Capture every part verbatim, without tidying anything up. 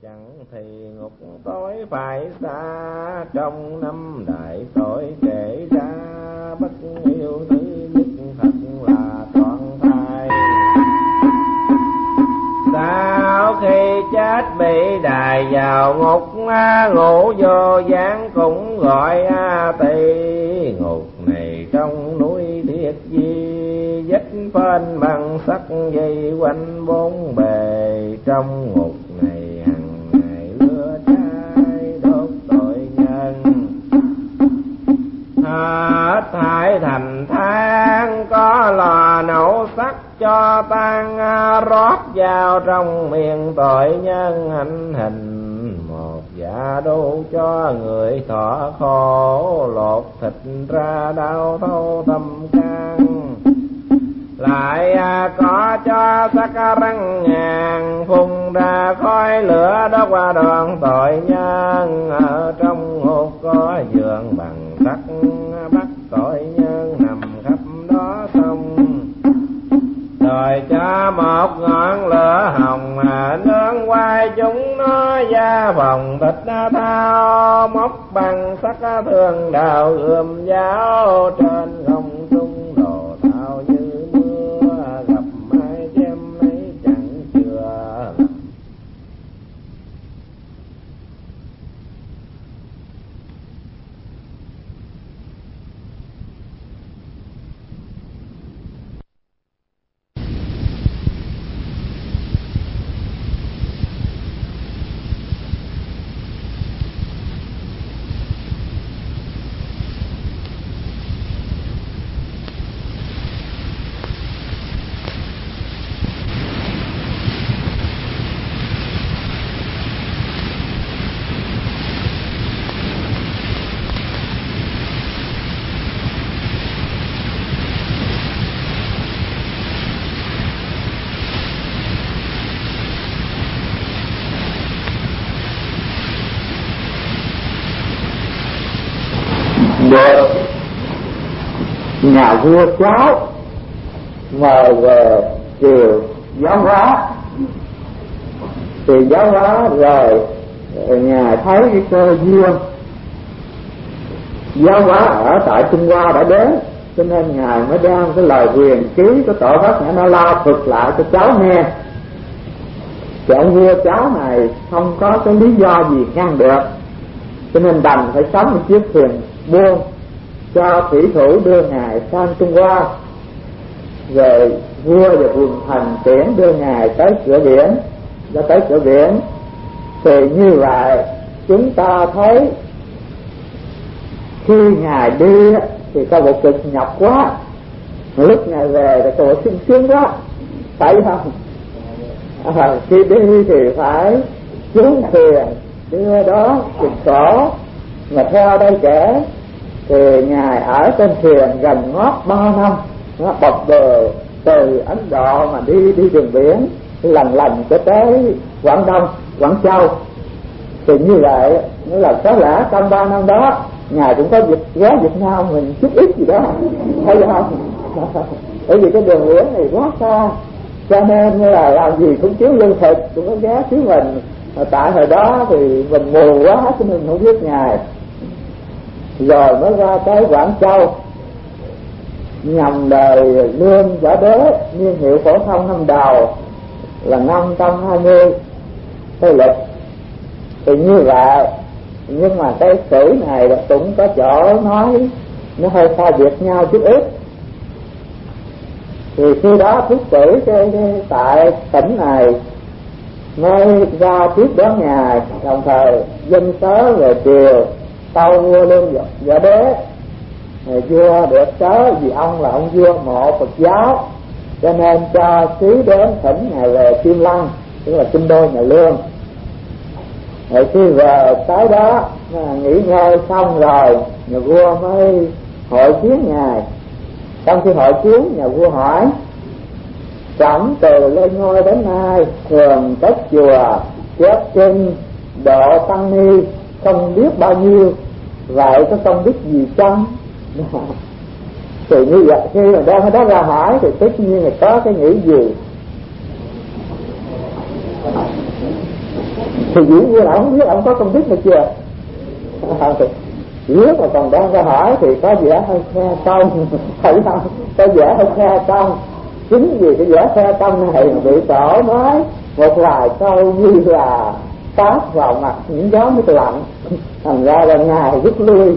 chẳng thì ngục tối phải xa, trong năm đại tội kể ra, bất yêu thứ nhất thật là trọn thai. Sau khi chết bị đày vào ngục, ngủ vô gián cũng gọi A Tỳ. Ngục này trong núi Thiết Di, vách phên bằng sắt dây quanh bốn bề. Trong ngục này hằng ngày lửa cháy đốt tội nhân, hết thảy thành than có lò nấu sắt cho tan, rót vào trong miệng tội nhân hành hình. Một dạ đu cho người thọ khổ, lột thịt ra đau thâu tâm can. Lại có cho sắc răng ngàn, phun ra khói lửa đốt qua đoàn tội nhân. Ở trong ngục có giường bằng sắt, bắt tội nhân nằm khắp đó xong. Rồi cho một ngọn lửa hồng nướng quay chúng nó ra phòng thịt thao, móc bằng sắt thương đào ươm giáo. Trên không trung đồ thao như mưa, gặp ai chém lấy chẳng chừa. Được nhà vua cháu mời về triều giáo hóa, thì giáo hóa rồi nhà thấy cái cơ duyên, giáo hóa ở tại Trung Hoa đã đến, cho nên ngài mới đem cái lời huyền ký của tổ Phật Nhã Na La thuật lại cho cháu nghe. Thì ông vua cháu này không có cái lý do gì ngăn được, cho nên đành phải sống một chiếc thuyền buôn cho thủy thủ đưa ngài sang Trung Hoa. Rồi vua và quần thần tiễn đưa ngài tới cửa biển, ra tới cửa biển. Thì như vậy chúng ta thấy khi ngài đi thì có một cực nhọc quá, lúc ngài về thì có một sung sướng quá, phải không? À, khi đi thì phải xuống thuyền đưa đó cực khổ, mà theo đây kể thì ngài ở trên thuyền gần ngót ba năm, nó bọc bờ từ Ấn Độ mà đi đi đường biển lần lần cho tới Quảng Đông, Quảng Châu. Thì như vậy nghĩa là có lẽ trong ba năm đó ngài cũng có dịch ghé Việt Nam mình chút ít gì đó, thấy không? Bởi vì cái đường biển này quá xa, cho nên là làm gì cũng thiếu lương thực, cũng có ghé xứ mình. Tại hồi đó thì mình mù quá cho nên không biết ngài. Rồi mới ra tới Quảng Châu, nhằm đời Lương Giả Đế, niên hiệu phổ thông năm đầu là năm trăm hai mươi Tây lịch. Thì như vậy, nhưng mà cái sử này cũng có chỗ nói nó hơi xa biệt nhau chút ít. Thì khi đó thuyết sử cái, cái tại tỉnh này mới ra tiếp đón ngài, đồng thời dân sớ về triều tâu vua Lương Giả Đế. Vua được sớ vì ông là ông vua mộ Phật giáo, cho nên cho sứ đến thỉnh ngài về Kim Lăng, tức là kinh đô nhà Lương. Rồi khi về tới đó nghỉ ngơi xong rồi, nhà vua mới hội kiến ngài. Trong khi hội kiến, nhà vua hỏi: Trẫm từ lên ngôi đến nay thường tới chùa chép kinh độ tăng ni không biết bao nhiêu, vậy có công đức gì chăng? Thì như vậy khi mà đem cái đó ra hỏi thì tất nhiên là có cái nghĩ gì. thì dĩ nhiên là ông không biết ông có công đức hay chưa. Nếu mà còn đang ra hỏi thì có vẻ hơi khe công, phải không? Có vẻ hơi khe công. Chính vì cái vẻ khe công này mà bị tổ nói một vài câu như là tát vào mặt những gió nước lạnh, thành ra là ngài rút lui.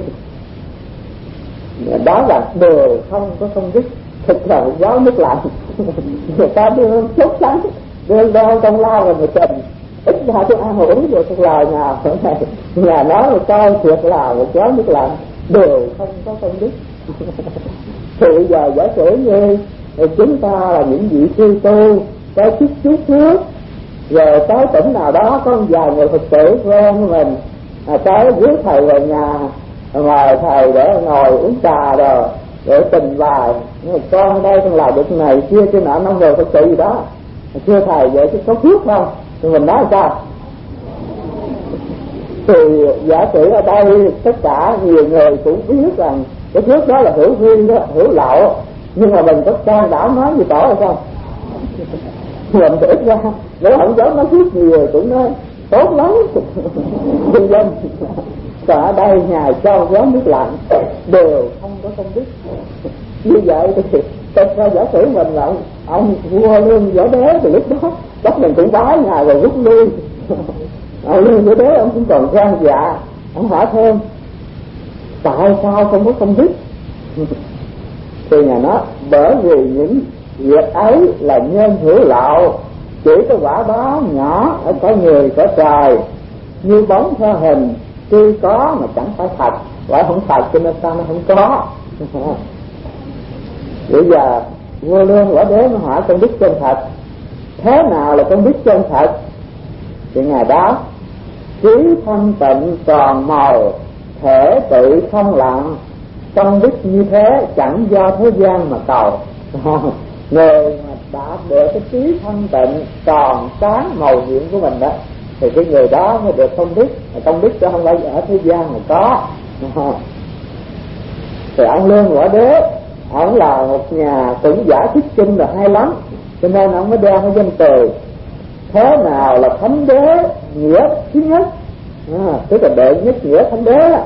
Đó là đều không có công đức, thực là một gió nước lạnh. Người ta đưa chốt sẵn, đưa đo trong lao rồi người tình, ít ra tôi ăn uống rồi trong lời nào ở này nhà nói là coi thiệt là một gió nước lạnh, đều không có công đức. Thì bây giờ giả sử như chúng ta là những vị sư tu có chút chút trước, rồi tới tỉnh nào đó có một vài người Phật tử quen mình à, tới dưới thầy về nhà mời thầy để ngồi uống trà rồi để trình bày con ở đây con làm được này kia cái nọ năm người Phật tử gì đó, thưa thầy vậy chứ có phước không? Thì mình nói sao? Thì giả sử ở đây tất cả nhiều người cũng biết rằng cái phước đó là hữu vi đó, hữu lậu, nhưng mà mình có can đảm nói gì tổ hay không? Mình thì ít ra nếu không dám nói phước nhiều cũng nói tốt lắm nhân dân. Còn ở đây ngài cho gió nước lạnh đều không có công đức. Như vậy thì tất ra giả sử mình là ông vua Lương Võ Đế thì lúc đó chắc mình cũng bái ngài rồi rút lui. Ông Lương Võ Đế ông cũng còn gan dạ, ông hỏi thêm tại sao không có công đức? Thì ngài nói bởi vì những việc ấy là nhân hữu lậu, chỉ có quả đó nhỏ ở cõi người cõi trời, như bóng theo hình, tuy có mà chẳng phải thật, quả không thật cho nên sao nó không có. Bây giờ vua Lương Võ Đế mới hỏi công đức chân thật, thế nào là công đức chân thật? Thì ngài đáp trí thanh tịnh tròn màu, thể tự không lặng, công đức như thế chẳng do thế gian mà cầu. Người mà đạt được cái trí thanh tịnh tròn sáng màu nhiệm của mình đó thì cái người đó mới được công đức. Công đức cho không phải ở thế gian mà có. Thì ông Lương Võ Đế ông là một nhà tưởng giả thuyết kinh là hay lắm, cho nên ông mới đeo cái danh từ thế nào là thánh đế nghĩa thứ nhất, à, tức là đệ nhất nghĩa thánh đế.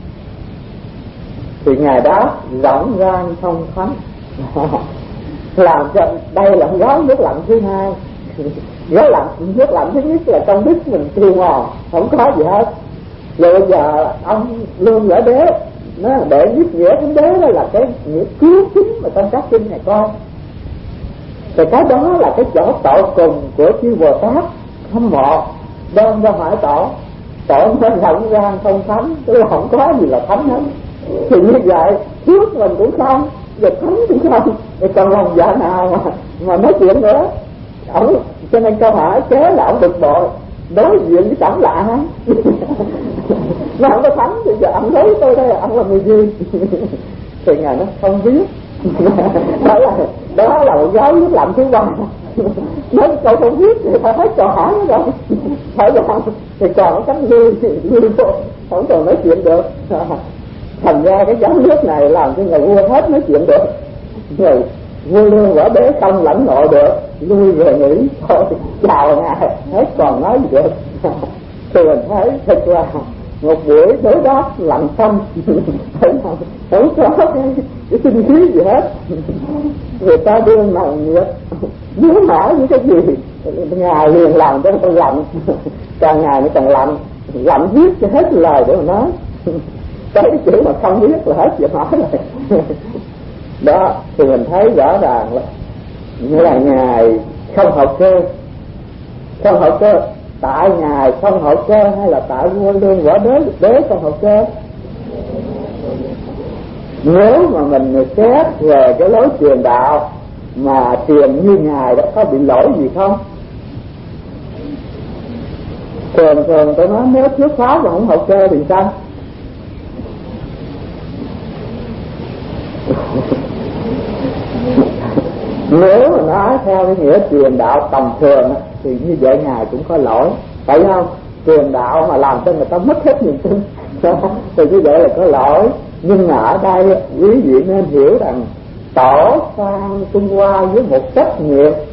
Thì ngài đó rộng ràng thông thánh làm cho đây là gió nước lạnh thứ hai. Gió lạnh nước lạnh thứ nhất là công đức mình tiêu mòn không có gì hết. Rồi bây giờ ông Lương Võ Đế nó đệ nhất nghĩa thánh đế đó là cái nghĩa cứu chính mà trong các kinh này con. Thì cái đó là cái chỗ tội cùng của chư Bồ Tát không một đem ra hỏi tổ, tổ nó rộng ràng thông thánh, tức là không có gì là thánh hết. Thì như vậy trước mình cũng không, giờ thánh cũng không, thì còn lòng dạ nào mà mà nói chuyện nữa. Ông cho nên câu hỏi kế là ông bực bội đối diện với cảnh lạ hả? Nó không có thánh thì giờ ông nói tôi đây ông là người gì? Thì ngài nó không biết. Đó là đó là một giáo nước lạnh thứ ba. Nói câu không biết thì phải hết câu hỏi nữa rồi. Phải không? Thì còn có cánh lui lui vô không còn nói chuyện được. Thành ra cái giáo nước này làm cho người vua hết nói chuyện được. Người vua Lương Võ Đế không lãnh ngộ được, lui về nghỉ thôi, chào ngài hết còn nói gì được. Thì mình thấy thật là một buổi đối đáp lặng tâm, không có cái, cái sinh khí gì hết. Người ta đưa nồng nhiệt muốn hỏi những cái gì ngài liền làm cho tôi lạnh, càng ngày nó càng lạnh, lạnh viết cho hết lời để mà nói. Cái chữ mà không biết là hết chuyện hỏi rồi. Đó thì mình thấy rõ ràng là như là ngài không hậu cơ, không hậu cơ tại ngài không hậu cơ hay là tại vua Lương Võ Đế đế không hậu cơ. Nếu mà mình xét về cái lối truyền đạo mà truyền như ngài đã có bị lỗi gì không? Thường thường tôi nói nếu thuyết pháp mà không hậu cơ thì sao? Nếu mà nói theo cái nghĩa truyền đạo tầm thường thì như vậy ngài cũng có lỗi, phải không? Truyền đạo mà làm cho người ta mất hết niềm tin thì như vậy là có lỗi. Nhưng mà ở đây quý vị nên hiểu rằng tổ sang Trung Hoa với một trách nhiệm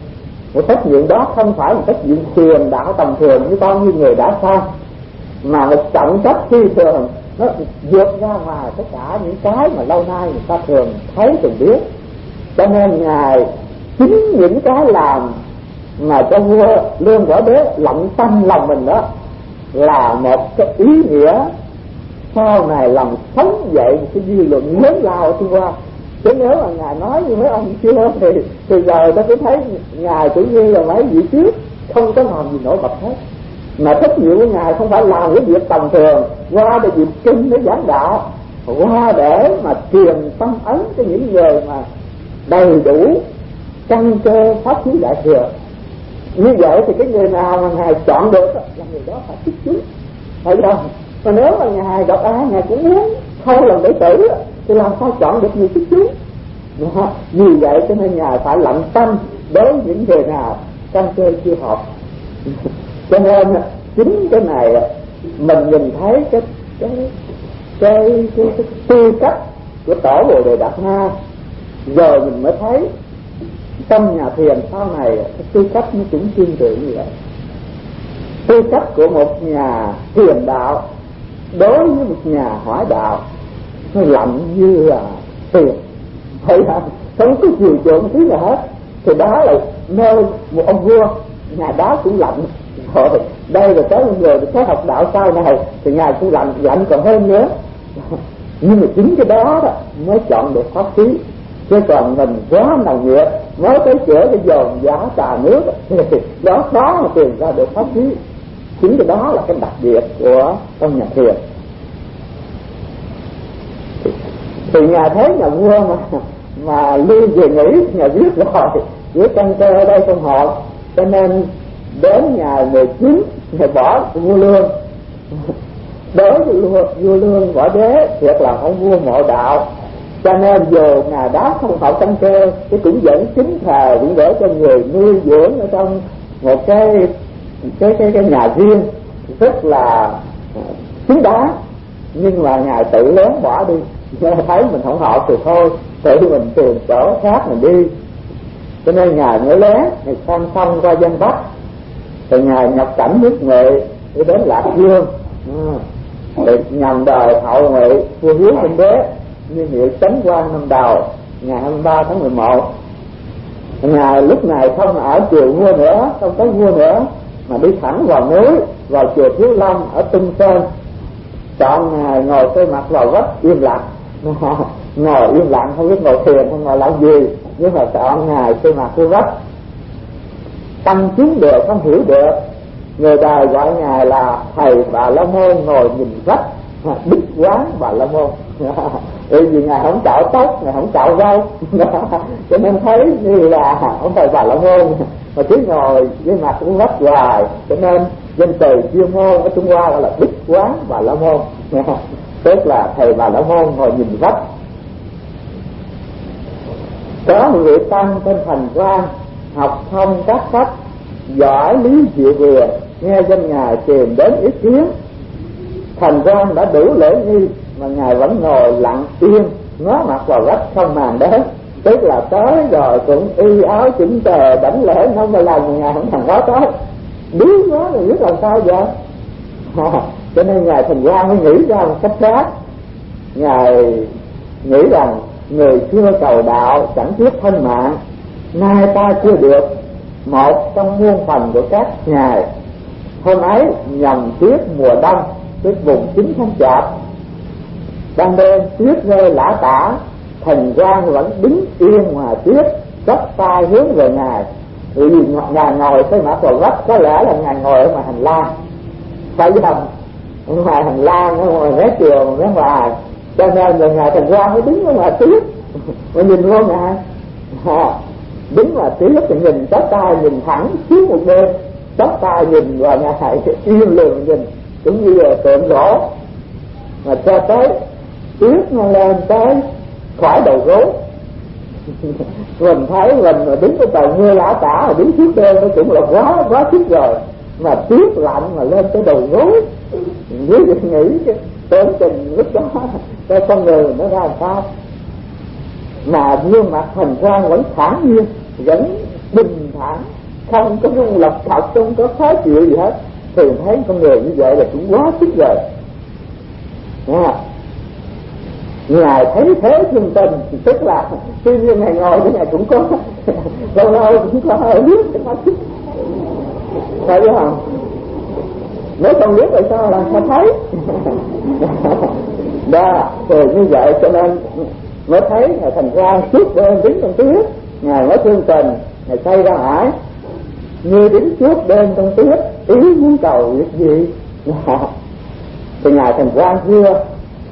Một trách nhiệm đó không phải một trách nhiệm thiền đạo tầm thường như con như người đã sao, mà một trọng trách phi thường, nó vượt ra ngoài tất cả những cái mà lâu nay người ta thường thấy thường biết. Cho nên Ngài chính những cái làm mà cho vua Lương Võ Đế lặng tâm lòng mình đó là một cái ý nghĩa sau này làm sống dậy một cái dư luận lớn lao ở Trung Hoa. Chứ nếu mà Ngài nói như mấy ông chưa thì từ giờ ta cứ thấy Ngài cũng như là mấy vị trước không có làm gì nổi bật hết. Mà trách nhiệm của Ngài không phải làm cái việc tầm thường qua để việc kinh để giảng đạo, qua để mà truyền tâm ấn cho những người mà đầy đủ căn cơ pháp khí đại thừa. Như vậy thì cái người nào mà Ngài chọn được là người đó phải thích chúng, phải không? Mà nếu mà Ngài gặp ai Ngài cũng muốn không làm đệ tử thì làm sao chọn được người thích chúng? Vì vậy cho nên Ngài phải lặng tâm đối với những người nào căn cơ chưa hợp. Cho nên chính cái này mình nhìn thấy cái cái cái cái, cái tư cách của tổ Bồ Đề Đạt Ma, rồi mình mới thấy trong nhà thiền sau này cái tư cách nó cũng tương tự như vậy. Tư cách của một nhà thiền đạo đối với một nhà hỏa đạo nó lạnh như là tiền, hay là không có chiều chuộng tí nào hết. Thì đó là nơi một ông vua, nhà đó cũng lạnh rồi. Đây là tới người có học đạo sau này thì ngài cũng lạnh, lạnh còn hơn nữa. Nhưng mà chính cái đó, đó mới chọn được pháp khí. Chứ còn mình quá nồng nhiệt mới tới chữa cái dồn giá trà nước thì đó khó mà tìm ra được pháp khí. Chính cái đó là cái đặc biệt của ông nhà thiền. Thì nhà thấy nhà vua mà mà lưu về nghĩ nhà viết rồi với căn cơ ở đây không hợp, cho nên đến nhà mười chín ngày bỏ vua Lương. Đối với vua, vua Lương Võ Đế thiệt là ông vua mộ đạo, cho nên dù ngài đó không hợp căn cơ thì cũng vẫn chính thờ cũng để cho người nuôi dưỡng ở trong một cái cái cái, cái nhà riêng rất là chính đáng. Nhưng mà ngài tự lén bỏ đi, thấy mình không hợp thì thôi, tự mình tìm chỗ khác mình đi. Cho nên ngài mới lén ngài sang sông qua Giang Bắc, rồi ngài nhập cảnh nước Nghệ đi đến Lạc Dương, à, nhằm đời hậu Ngụy vua Hiếu Minh Đế như hiệu chánh quan năm đầu ngày hai mươi ba tháng mười một. Ngài lúc này không ở chùa vua nữa, không tới vua nữa, mà đi thẳng vào núi, vào chùa Thiếu Long ở Tung Sơn. Chọn ngài ngồi cây mặt vào vách im lặng, ngồi im lặng không biết ngồi thiền không ngồi làm gì, nhưng mà chọn ngài cây mặt vào vách. Tăng chứng được không hiểu được, người đời gọi ngài là thầy Bà La Môn ngồi nhìn vách, Đức Quán Bà La Môn. Bởi vì ngài không cạo tóc, ngài không cạo râu, cho nên thấy như là ông thầy Bà La Môn mà cứ ngồi với mặt cũng vách hoài, cho nên danh từ chuyên môn ở Trung Hoa gọi là Đức Quán Bà La Môn, tức là thầy Bà La Môn ngồi nhìn vách. Có một vị tăng tên Thành Quang, học thông các sách, giỏi lý diệu vừa, nghe danh ngài tìm đến ý kiến. Thành Quang đã đủ lễ nghi mà ngài vẫn ngồi lặng yên, ngó mặt vào vách không màng đến. Tức là tới rồi cũng y áo chỉnh tề đảnh lễ năm mươi lần, ngài không thằng quá tới. Biết quá rồi biết làm sao vậy? À, cho nên ngài Thành Quang mới nghĩ ra một cách khác. Ngài nghĩ rằng người xưa cầu đạo chẳng tiếc thân mạng, nay ta chưa được một trong muôn phần của các ngài. Hôm ấy nhằm tuyết mùa đông, tuyết vùng chín tháng Chạp, ban đêm tuyết rơi lã tả, Thành Quang vẫn đứng yên ngoài tuyết, chắp tay hướng về ngài. Vì ngài ngồi tới mặt vào vách, có lẽ là ngài ngồi ở ngoài hành lang, phải không? Ở ngoài hành lang, ở ngoài mé trường, mé ngoài, cho nên người ngài Thành Quang mới đứng ở ngoài tuyết mà nhìn vô ngài. À, đứng ngoài tuyết thì nhìn chắp tay nhìn thẳng xuống một bên, chắp tay nhìn vào ngài im lìm nhìn, cũng như là tượng gỗ, mà cho tới tuyết nó lên tới khỏi đầu gối. Mình thấy mình mà đứng cái tàu mưa lã tả mà đứng trước bên nó cũng là quá quá thích rồi, mà tuyết lạnh mà lên tới đầu gối. Nếu nghĩ cái tưởng tình lúc đó cái con người nó ra làm sao, mà gương mặt Thành Quang vẫn thản nhiên, vẫn bình thản không có rung lập thật, không có khó chịu gì hết, thì thấy con người như vậy là cũng quá sức rồi. À, Ngài thấy thế thương tình, tức là tuy nhiên Ngài ngồi cái Ngài cũng có lâu lâu cũng có hơi nước cái mắt sức, phải không? Nếu không biết tại sao là sao thấy đó, rồi như vậy cho nên mới thấy Ngài thành ra suốt đêm đứng trong tuyết, Ngài mới thương tình, Ngài say ra hải như đứng suốt đêm trong tuyết, ý muốn cầu việc gì thì Ngài thành Quan Thưa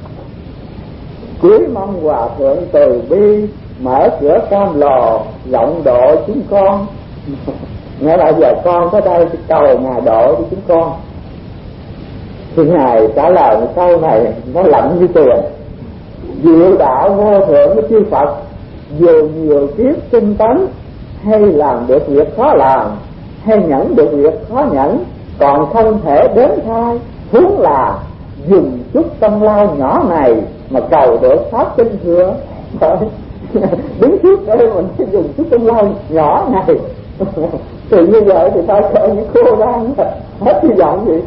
cuối mong Hòa Thượng từ bi mở cửa cam lò rộng độ chúng con. Nghĩa là giờ con có đây cầu Ngài độ cho chúng con. Thì Ngài trả lời một câu này nó lạnh như tiền: diệu đạo vô thượng của chư Phật, dù nhiều kiếp tinh tấn, hay làm được việc khó làm, hay nhẫn được việc khó nhẫn, còn không thể đến thai, huống là dùng chút công lao nhỏ này mà cầu được pháp tinh thừa. Đứng trước đây mình sẽ dùng chút công lao nhỏ này thì như vậy thì ta sợ những cô đang hết hy vọng gì.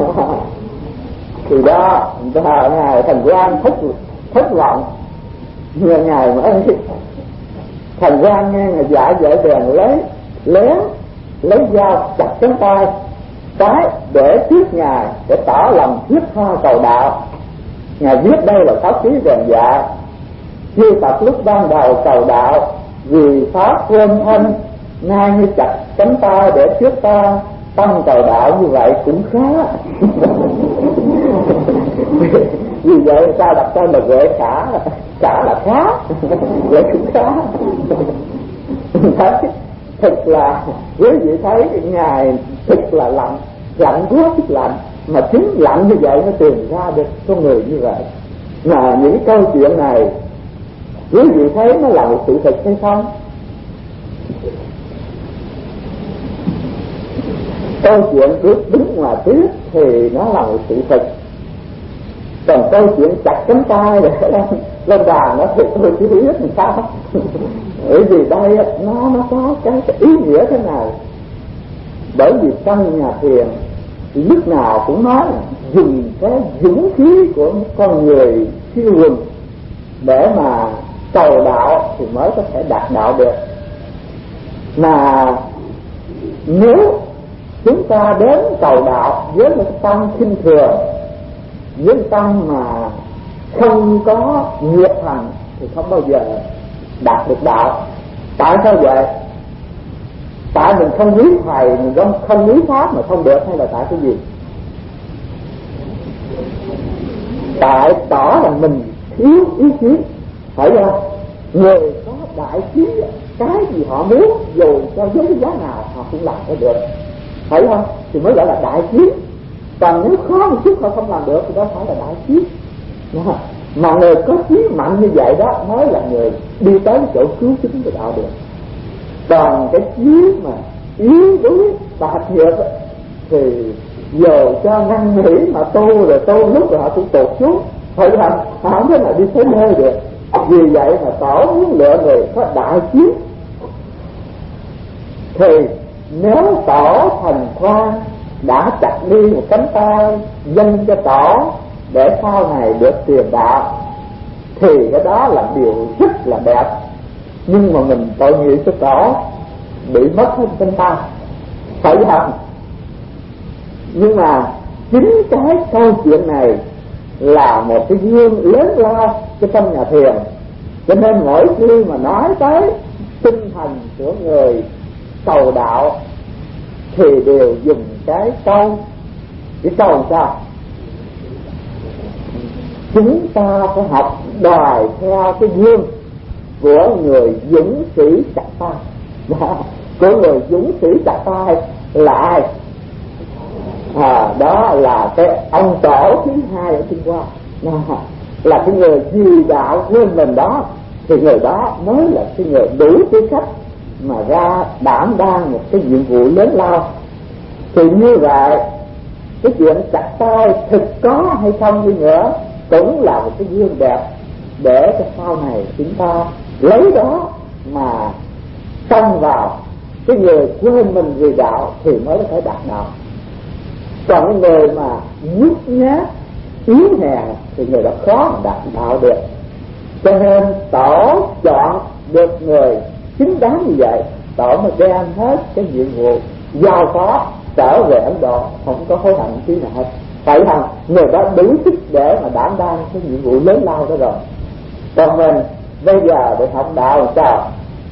Thì đó là Ngài thành Quan thất thất vọng, người Ngài mới thành Quan nghe Ngài dạy dạy đèn lấy lén lấy dao chặt cánh tay cái để trước Ngài để tỏ lòng thiết tha cầu đạo. Ngài viết đây là pháp khí rèn dạ: chư Phật lúc ban đầu cầu đạo vì pháp quên thân, nay như chặt cánh tay để trước ta tăng cầu đạo, như vậy cũng khá. Vì vậy ta đặt tên là Huệ Khả, Khả là khá, Huệ cũng khá. Thấy thực là quý vị thấy Ngài thực là lạnh, lạnh quá sức lạnh, mà chính lạnh như vậy nó tìm ra được con người như vậy. Mà những câu chuyện này quý vị thấy nó là một sự thật hay không? Câu chuyện cứ đứng ngoài tuyết thì nó là một sự thật, còn câu chuyện chặt cánh tay để lên lên đàn nó thì tôi chỉ biết làm sao. Bởi vì đây nó nó có cái, cái ý nghĩa thế này. Bởi vì trong nhà thiền thì lúc nào cũng nói là dùng cái dũng khí của con người siêu quần để mà cầu đạo thì mới có thể đạt đạo được. Mà nếu chúng ta đến cầu đạo với một tâm khinh thường, với tâm mà không có nghiệp hành thì không bao giờ đạt được đạo. Tại sao vậy? Tại mình không quý thầy, mình không, không quý pháp mà không được, hay là tại cái gì? Tại tỏ là mình thiếu ý chí, phải không? Người có đại trí, cái gì họ muốn dù cho với cái giá nào họ cũng làm cho được, phải không? Thì mới gọi là đại trí. Còn nếu khó một chút họ không làm được thì đó phải là đại trí. Mà người có trí mạnh như vậy đó mới là người đi tới chỗ cứu chính của đạo được. Còn cái trí mà yếu đuối bạc nhược thì giờ cho ngăn nghĩ mà tu rồi tu lúc rồi họ cũng tụt xuống, phải không? Họ không thể nào đi tới nơi được. Vì vậy mà tổ muốn lựa người có đại trí. Thì nếu tổ thành Quan đã chặt đi một cánh tay dâng cho tổ để sau này được tiền đạo thì cái đó là điều rất là đẹp. Nhưng mà mình tội nghiệp cho tổ bị mất hết cánh tay, phải không? Nhưng mà chính cái câu chuyện này là một cái duyên lớn lao cho trong nhà thiền. Cho nên mỗi khi mà nói tới tinh thần của người cầu đạo thì đều dùng cái câu cái câu sao? Chúng ta phải học đòi theo cái duyên của người dũng sĩ chặt tay. Đó, của người dũng sĩ chặt tay là ai? À, đó là cái ông tổ thứ hai ở Trung Hoa, là cái người vì đạo quên mình đó, thì người đó mới là cái người đủ tư cách mà ra đảm đang một cái nhiệm vụ lớn lao. Thì như vậy cái chuyện chặt tay thực có hay không đi nữa cũng là một cái duyên đẹp để cho sau này chúng ta lấy đó mà xông vào cái người quên mình vì đạo thì mới có thể đạt đạo. Còn cái người mà nhút nhát yếu hèn thì người đó khó mà đạt đạo được. Cho nên tổ chọn được người chính đáng như vậy, tổ mà đem hết cái nhiệm vụ giao phó trở về Ấn Độ, không có hối hận tí nào hết. Phải không? Người đó đủ sức để mà đảm đang cái nhiệm vụ lớn lao đó rồi. Còn mình bây giờ để học đạo làm sao?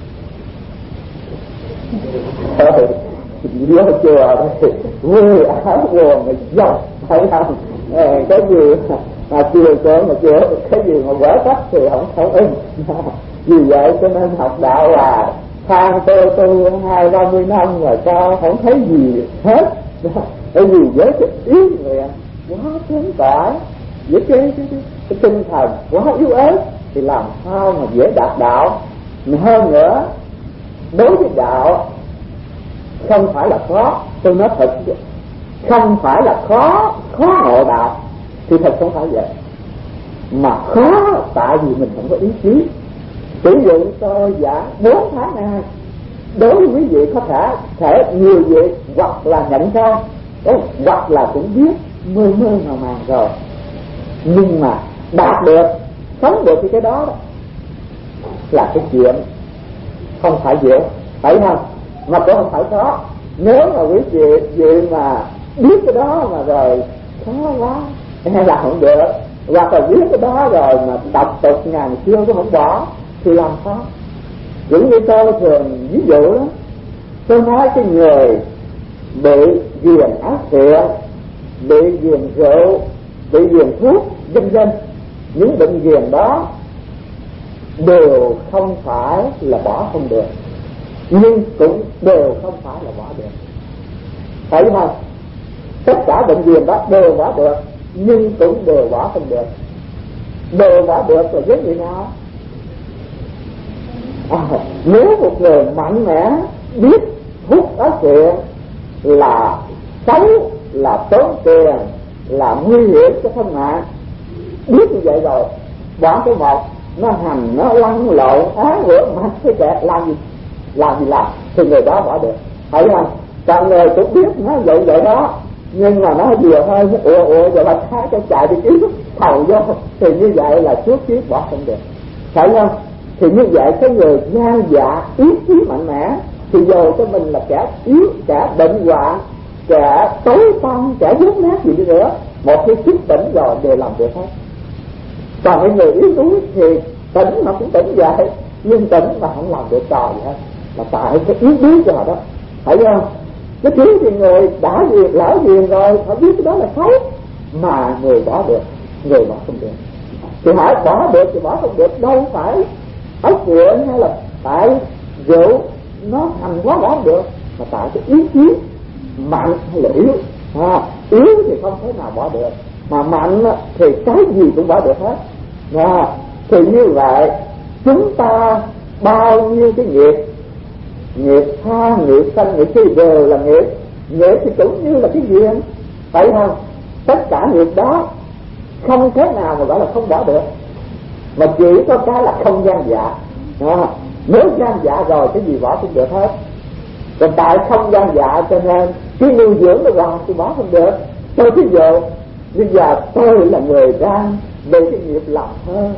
Vô chùa vui áo quần mà dọc, phải không? À, cái gì mà chiều cỡ mà chưa, cái gì mà vỡ tắt thì không không in. Vì vậy cho nên học đạo là than tôi tu hai ba mươi năm rồi sao không thấy gì hết. Bởi vì với cái yếu nguyện quá kém cỏi, với cái, cái, cái, cái tinh thần quá yếu ớt thì làm sao mà dễ đạt đạo. Hơn nữa, đối với đạo không phải là khó, tôi nói thật, không phải là khó khó ngộ đạo, thì thật không phải vậy, mà khó tại vì mình không có ý chí. Ví dụ tôi giảng bốn tháng nay, đối với quý vị có thể thể nhiều việc hoặc là nhận ra, hoặc là cũng biết mơ mơ màng màng rồi, nhưng mà đạt được, sống được thì cái đó, đó là cái chuyện không phải dễ, phải không? Mà cũng không phải khó. Nếu mà quý vị vị mà biết cái đó mà rồi khó quá hay là không được, hoặc là biết cái đó rồi mà tập tục ngàn xưa cũng không bỏ thì làm sao? Giống như tôi thường ví dụ đó, tôi nói cái người bị ghiền ác thiện, bị ghiền rượu, bị ghiền thuốc, vân vân, những bệnh ghiền đó đều không phải là bỏ không được, nhưng cũng đều không phải là bỏ được, phải không? Tất cả bệnh ghiền đó đều bỏ được, nhưng cũng đều bỏ không được. Đều bỏ được là với người nào? À, nếu một người mạnh mẽ biết hút ác thiện là xấu, là tốn tiền, là nguy hiểm cho thân mạng, biết như vậy rồi, bỏ cái một, nó hành, nó lăn lộn, á rửa mặt cái kẻ làm gì làm gì làm thì người đó bỏ được, phải không? Còn người cũng biết nó vậy vậy đó, nhưng mà nó vừa hơi nó ùa ùa rồi là khá cho chạy đi kiếm thầu vô, thì như vậy là trước kiếp bỏ không được, phải không? Thì như vậy cái người gan dạ ý chí mạnh mẽ thì dù cho mình là kẻ yếu, kẻ bệnh hoạn, kẻ tối tăm, kẻ dốt nát gì đi nữa, một khi thức tỉnh rồi đều làm được hết. Còn cái người yếu đuối thì tỉnh mà cũng tỉnh vậy, nhưng tỉnh mà không làm được trò gì hết, là tại cái yếu đuối cho họ đó, phải không? Cái thứ thì người đã diệt lỡ diệt rồi, họ biết cái đó là xấu, mà người bỏ được, người bỏ không được. Thì hỏi bỏ được thì bỏ không được, đâu phải ốc rượu hay là tại rượu nó hành quá bỏ không được, mà tại cái ý chí mạnh hay là yếu. À, yếu thì không thể nào bỏ được, mà mạnh thì cái gì cũng bỏ được hết. À, thì như vậy chúng ta bao nhiêu cái nghiệp, nghiệp tha, nghiệp sanh, nghiệp si đều là nghiệp. Nghiệp thì cũng như là cái duyên, phải không? Tất cả nghiệp đó không thế nào mà gọi là không bỏ được, mà chỉ có cái là không gan dạ. À, nếu gan dạ rồi cái gì bỏ cũng được hết. Còn tại không gan dạ cho nên cái nuôi dưỡng nó vào thì bỏ không được. Tôi ví dụ bây giờ tôi là người đang bị cái nghiệp làm thơ,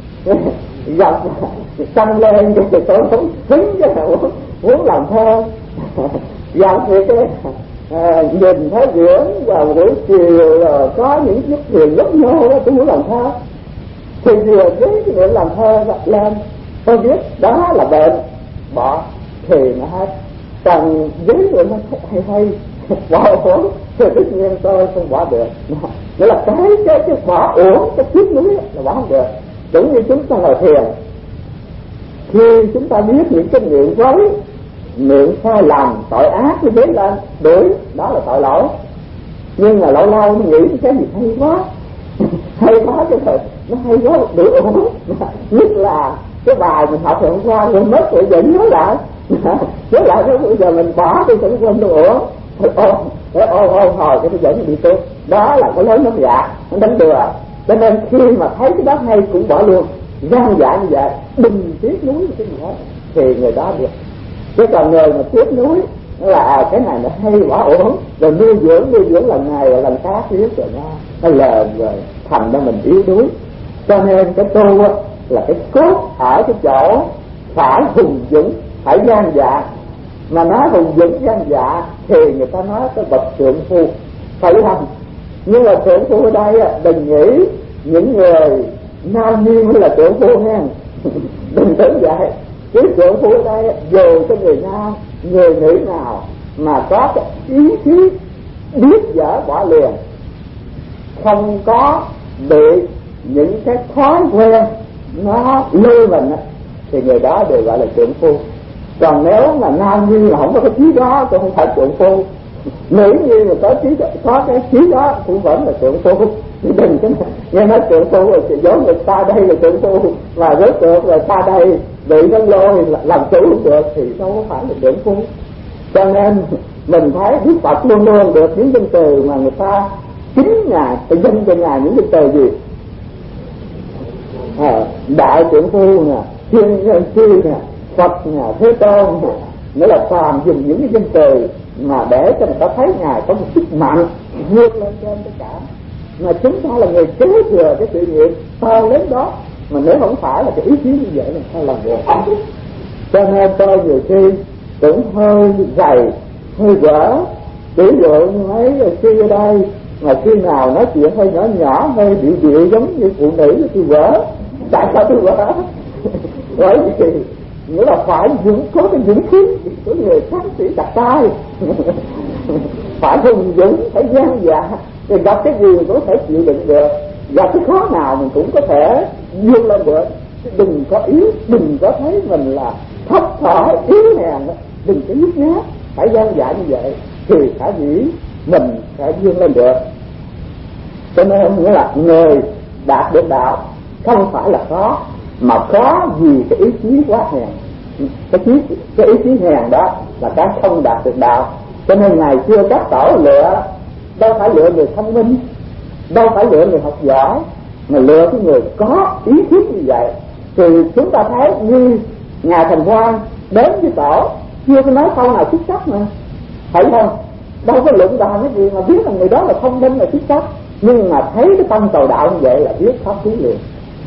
gặp tăng lên thì tôi cũng hứng cho muốn, muốn làm thơ. Gặp thì cái à, nhìn thấy dưỡng vào buổi chiều rồi có những chiếc thuyền lúc nhô đó tôi muốn làm thơ, thì vừa với cái niệm làm thơ lên tôi biết đó là bệnh, bỏ thì nó hết. Còn với người nó hay hay bỏ uống thì tất nhiên tôi không bỏ được. Nghĩa là cái cái cái bỏ uống cái chiếc núi là bỏ không được. Cũng như chúng ta ngồi thiền, khi chúng ta biết những cái niệm quấy, niệm sai lầm, tội ác nó dấy lên đuổi, đó là tội lỗi. Nhưng mà lâu lâu nó nghĩ cái gì hay quá hay quá cho thật, nó hay quá đuổi uống. Nhất là cái bài mình học hôm qua quên mất rồi giờ nhớ lại nhớ lại cái bây giờ mình bỏ đi cũng quên đồ uống, ôm để ôm ôm hồi cái tôi dẫn đi tu, đó là cái lớn nó dạ nó đánh đừa. Cho nên khi mà thấy cái đó hay cũng bỏ luôn, gan dạ như vậy đừng tiếc nuối cái gì hết thì người đó được Chứ còn người mà tiếp nối là à, cái này nó hay quá ổn, rồi nuôi dưỡng nuôi dưỡng lần này rồi lần khác biết rồi nó nó lờn rồi thành ra mình yếu đuối. Cho nên cái tu á, là cái cốt ở cái chỗ phải hùng dũng, phải gan dạ. Mà nói hùng dũng gan dạ thì người ta nói cái bậc trượng phu, phải không? Nhưng mà trượng phu ở đây á, đừng nghĩ những người nam nhiên mới là trượng phu nha. Đừng tưởng vậy. Cái trượng phu ở đây dù cho người nam người nữ nào mà có cái ý chí biết dở bỏ liền, không có bị những cái thói quen nó lôi mình á, thì người đó đều gọi là trượng phu. Còn nếu mà nam như là không có cái trí đó cũng không phải trượng phu, nữ như mà có trí có cái trí đó cũng vẫn là trượng phu. Đừng cái này nghe nói trượng phu rồi thì giống người ta đây là trượng phu, mà rốt cuộc rồi ta đây bị nó lôi làm chủ không được thì đâu có phải là trượng phu. Cho nên mình thấy Đức Phật luôn luôn được những danh từ mà người ta chính Ngài phải dân cho Ngài những danh từ gì? À, đại trượng phu nè, thiên nhân sư nè, Phật nè, Thế Tôn nè, nghĩa là toàn dùng những cái danh từ mà để cho người ta thấy Ngài có một sức mạnh vượt lên trên tất cả. Mà chúng ta là người kế thừa cái sự nghiệp to lớn đó, mà nếu không phải là cái ý chí như vậy là sao làm được. Cho nên tôi nhiều khi cũng hơi dày, hơi vỡ. Ví dụ như mấy khi ở đây mà khi nào nói chuyện hơi nhỏ nhỏ, hơi bị điệu giống như phụ nữ thì vỡ. Tại sao tôi vỡ? Bởi vì nghĩa là phải dũng, có cái dũng khí của người kháng sĩ đặt tay. Phải hùng dũng, phải gan dạ, thì gặp cái gì cũng có thể chịu đựng được, gặp cái khó nào mình cũng có thể vươn lên được. Đừng có yếu, đừng có thấy mình là thấp thỏi yếu hèn, đừng có nhút nhát, phải gan dạ như vậy thì khả dĩ mình sẽ vươn lên được. Cho nên nghĩa là người đạt được đạo không phải là khó, mà khó vì cái ý chí quá hèn. Cái ý, cái ý chí hèn đó là cái không đạt được đạo. Cho nên ngày xưa các tổ lựa đâu phải lựa người thông minh, đâu phải lựa người học giỏi, mà lựa cái người có ý thức như vậy. Thì chúng ta thấy như Ngài Thành Quang đến với tổ chưa có nói câu nào xuất sắc mà, phải không? Đâu có luận đàm cái gì mà biết là người đó là thông minh là xuất sắc, nhưng mà thấy cái tâm cầu đạo như vậy là biết pháp khí liền.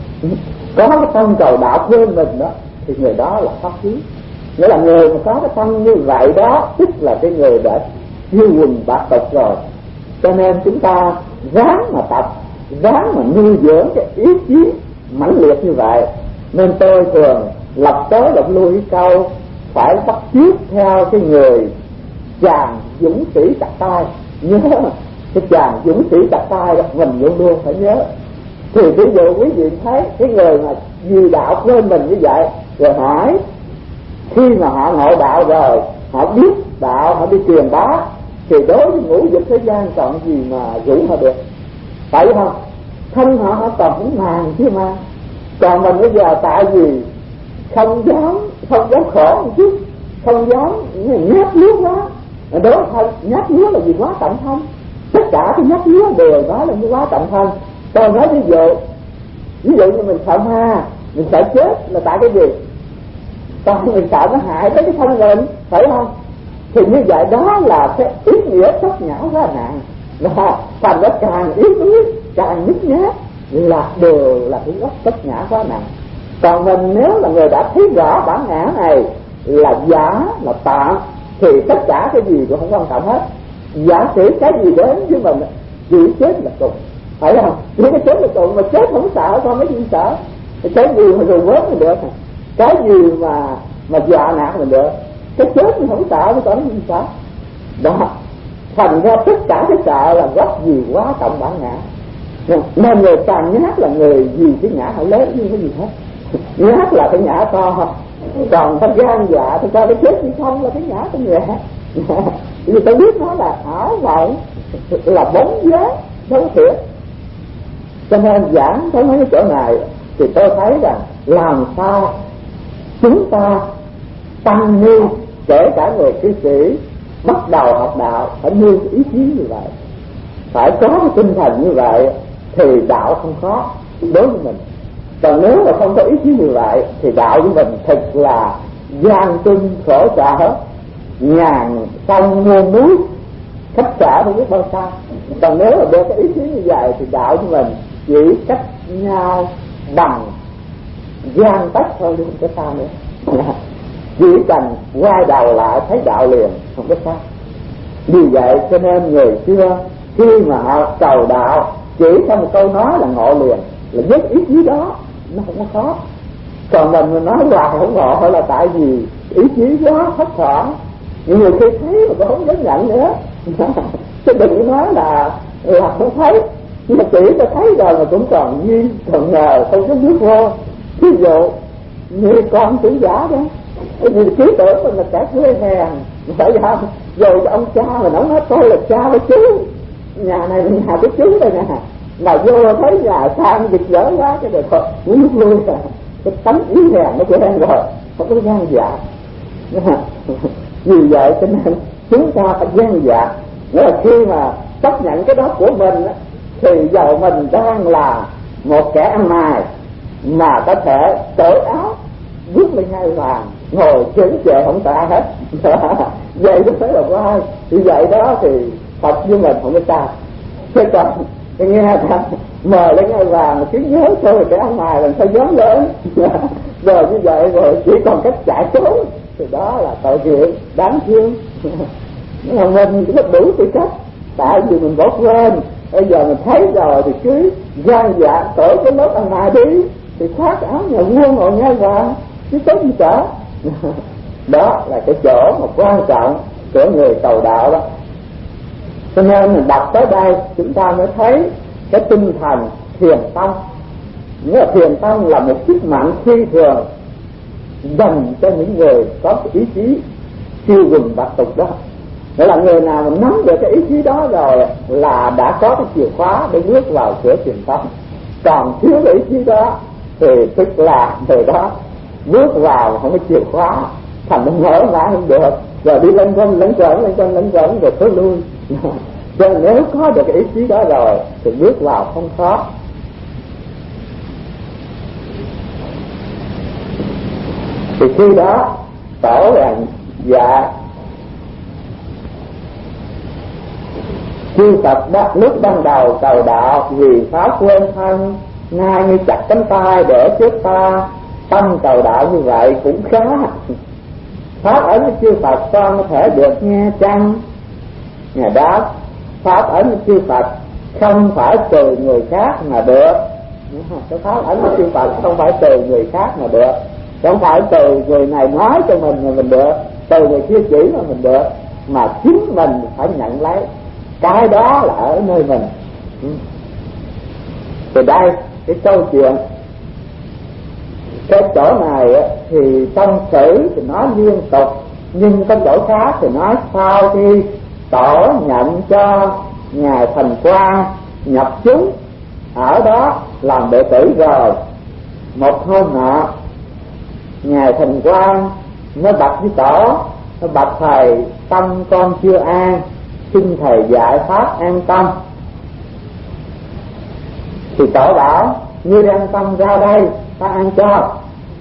Có cái tâm cầu đạo quên mình đó thì người đó là pháp khí. Nghĩa là người mà có cái tâm như vậy đó tức là cái người đã siêu quần bạc tộc rồi. Cho nên chúng ta ráng mà tập, ráng mà nuôi dưỡng cái ý chí mãnh liệt như vậy. Nên tôi thường lập tới lập lui cái câu phải bắt chước theo cái người chàng dũng sĩ chặt tay. Nhớ cái chàng dũng sĩ chặt tay đó mình luôn luôn phải nhớ. Thì ví dụ quý vị thấy cái người mà vì đạo quên mình như vậy, rồi hỏi khi mà họ ngộ đạo rồi, họ biết đạo, họ đi truyền bá, thì đối với ngũ dục thế gian còn gì mà rủ họ được, phải không? Thân họ họ còn cũng màng chứ mà. Còn mình bây giờ tại vì không dám, không dám khổ một chút, không dám nhát nhúa quá. Đó thân nhát nhúa là gì? Quá tận thân. Tất cả cái nhát nhúa đều nói là như quá tận thân. Tôi nói ví dụ, ví dụ như mình sợ ma, mình sợ chết là tại cái gì? Còn mình sợ nó hại tới cái thân mình, phải không? Thì như vậy đó là cái ý nghĩa chấp nhã quá nặng. Đó, thành nó càng yếu đuối, càng nhút nhát là đều là cái gốc chấp nhã quá nặng. Còn mình nếu là người đã thấy rõ bản ngã này là giả, là tạm, thì tất cả cái gì cũng không quan trọng hết. Giả sử cái gì đến với mình chỉ chết là cùng, phải không? Những cái chết là cùng, mà chết không sợ, con mấy gì sợ? Cái gì mà rồi quớt mình được, cái gì mà mà dọa nạt mình được, cái chết mình không sợ, nó còn gì sợ? Đó, thành ra tất cả cái sợ là gốc gì quá trọng bản ngã. Nên người càng nhát là người gì cái ngã họ lớn như cái gì hết. Nhát là cái ngã to, còn ta gan dạ thì cho cái chết hay không là cái ngã của người. Vì ta biết nó là ảo vọng, là bóng dáng, đâu thiệt. Cho nên giảng tới mấy cái chỗ này thì tôi thấy rằng làm sao chúng ta tăng ni, kể cả người cư sĩ bắt đầu học đạo phải nuôi cái ý chí như vậy, phải có cái tinh thần như vậy thì đạo không khó đối với mình. Còn nếu mà không có ý chí như vậy thì đạo của mình thật là gian truân khổ sở, ngàn sông muôn núi, khách xã không biết bao xa. Còn nếu mà đưa cái ý kiến như vậy thì đạo của mình chỉ cách nhau bằng gian tách thôi, chứ không có sao nữa. Chỉ cần quay đầu lại thấy đạo liền, không có sao. Vì vậy cho nên người xưa khi mà họ cầu đạo chỉ trong một câu nói là ngộ liền, là nhất ý chí đó, nó không có khó. Còn mình mình nói hoài không ngộ hay là tại vì ý chí quá thấp thỏm, những người khi thấy mà cũng không dám nhận nữa. Chứ đừng nói là là không thấy, nhưng mà chỉ có thấy rồi mà cũng còn duyên còn ngờ không có bước vô. Ví dụ như con chủ giả đó, vì ký tưởng mình là kẻ thuê hèn, phải không? Rồi ông cha mà nói nói tôi là cha với chú, nhà này là nhà của chú đây nè, mà vô thấy nhà sang dịch dở quá cái đời thôi muốn nước lui à. Cái tánh yếu hèn nó quen rồi, không có gan dạ. Vì vậy cho nên chúng ta phải gan dạ, nghĩa là khi mà chấp nhận cái đó của mình thì dầu mình đang là một kẻ ăn mày mà có thể cởi áo bước lên ngai vàng, ngồi chấn chệ không tạ hết. Vậy nó phải là vai. Thì vậy đó thì Phật với mình không có sao. Thế còn nghe ta mời lên ngai vàng mà cứ nhớ thôi cái ăn mày làm sao dám lớn. Rồi như vậy rồi chỉ còn cách chạy trốn, thì đó là tội nghiệp đáng thương. Nhưng mà mình cũng có đủ tư cách, tại vì mình bỏ quên. Bây giờ mình thấy rồi thì cứ gan dạ cởi cái lớp ăn mày đi, thì khoác áo nhà vua ngồi ngai vàng chứ có gì cả. Đó là cái chỗ mà quan trọng của người cầu đạo đó. Cho nên mình đọc tới đây chúng ta mới thấy cái tinh thần thiền tông. Nghĩa là thiền tông là một sức mạnh phi thường dành cho những người có cái ý chí siêu quần bạc tục đó. Nghĩa là người nào mà nắm được cái ý chí đó rồi là đã có cái chìa khóa để bước vào cửa thiền tông. Còn thiếu cái ý chí đó thì tức là từ đó bước vào không có chìa khóa, thành nó mở ra không được, rồi đi lên quanh lẫn quẩn lên quanh lẫn quẩn rồi thối lui. Cho nên nếu có được cái ý chí đó rồi thì bước vào không khó. Thì khi đó tổ rằng dạ chư Phật đã lúc ban đầu cầu đạo vì pháp quên thân, nay như chặt cánh tay để trước ta, tâm cầu đạo như vậy cũng khá. Pháp ấn của chư Phật con có thể được nghe chăng? Ngài đáp pháp ấn của chư Phật không phải từ người khác mà được. Cái pháp ấn của chư Phật không phải từ người khác mà được, không phải từ người này nói cho mình mà mình được, từ người kia chỉ mà mình được, mà chính mình phải nhận lấy. Cái đó là ở nơi mình. Thì đây cái câu chuyện cái chỗ này thì trong sử thì nói liên tục, nhưng cái chỗ khác thì nói sau khi tổ nhận cho ngài Thành Quan nhập chúng ở đó làm đệ tử rồi, một hôm nọ ngài Thành Quan nó bạch với tổ, nó bạch thầy tâm con chưa an, xin thầy dạy pháp an tâm. Thì tổ bảo như an tâm ra đây ta an cho.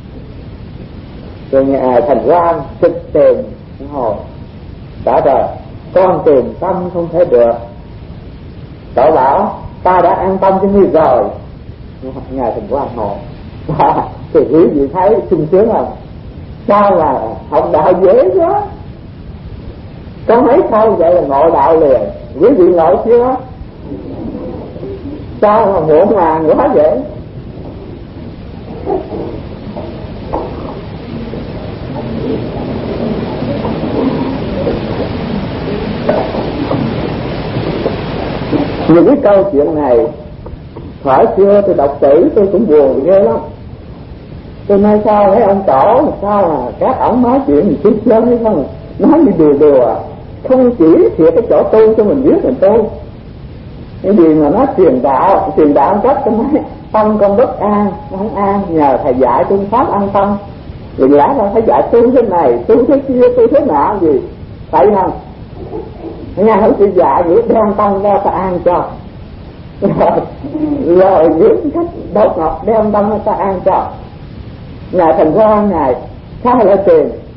Rồi ngài Thành Quan trực tìm hồ đã rồi con tìm tâm không thể được. Tổ bảo ta đã an tâm cho ngươi rồi. Ngài Thành Quan hồ thì quý vị thấy sung sướng không? Sao là học đạo dễ quá, có mấy câu vậy là ngộ đạo liền. Quý vị ngộ chưa? Sao mà muộn màng quá vậy? Những cái câu chuyện này hỏi xưa tôi đọc tử tôi cũng buồn ghê lắm. Tôi nói sao thấy ông tổ sao mà các ổng nói chuyện gì chút chơi hay không, nói như đùa đùa, không chỉ thiệt cái chỗ tu cho mình biết mình tu. Cái gì mà nói truyền đạo, truyền đạo cách tôi nói tâm con bất an, không an, nhờ thầy dạy phương pháp an tâm. Vì lẽ là phải dạy tu thế này, tu thế kia, tu thế nọ gì, phải không? Nghe không chịu dạy vậy đem tâm ra ta an cho. Rồi, rồi những cách đốt ngọc đem tâm ra ta an cho. Ngài Thành Quan ngài khai lại tiền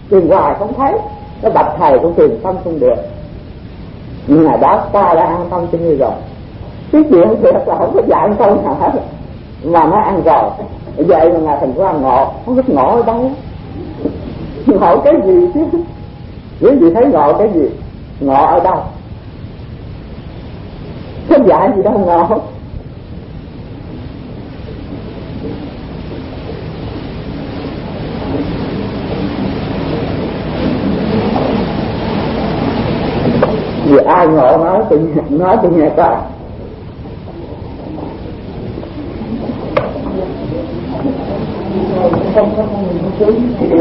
tìm hoài không thấy, nó bạch thầy cũng tìm tâm không được. Nhưng mà đó ta đã an tâm cho ngươi rồi, cái chuyện thiệt là không có dạy câu nào hết mà nó ăn rồi. Vậy mà ngài thành phố ăn ngộ, không biết ngộ ở đâu, ngộ cái gì chứ? Quý vị thấy ngộ cái gì? Ngộ ở đâu? Không dạy gì đâu ngộ. Vì ai ngộ nói tôi nói tôi nghe coi. Không có con mình chú